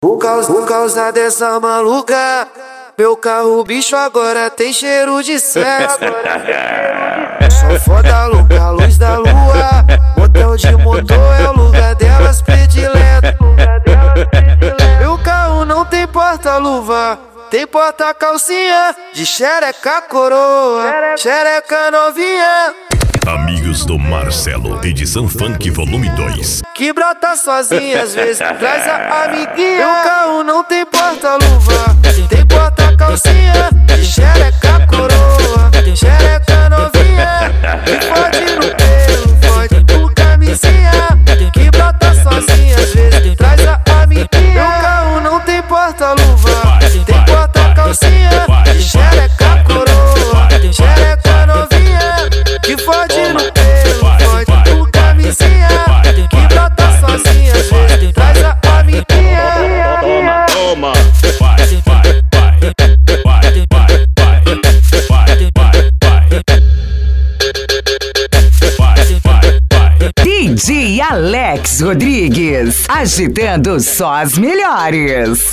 Por causa dessa maluca, meu carro bicho agora tem cheiro de sexo. Só foda louca, luz da lua, motel de motor é o lugar delas predileto. Meu carro não tem porta-luva, tem porta-calcinha, de xereca coroa, xereca novinha. Amigos do Marcelo, edição Funk Volume 2. Que brota sozinha, às vezes traz a amiguinha. Meu carro não tem porta-luva, tem porta-calcinha, de xereca coroa, xereca novinha. Que fode no pelo, fode no camisinha. Que brota sozinha, às vezes traz a amiguinha. Meu carro não tem porta-luva, tem porta-calcinha, de xereca coroa, xereca novinha. Que fode no pelo, fode no camisinha. Que brota sozinha, às vezes traz a amiguinha. Toma, DJ Alex Rodrigues, agitando só as melhores.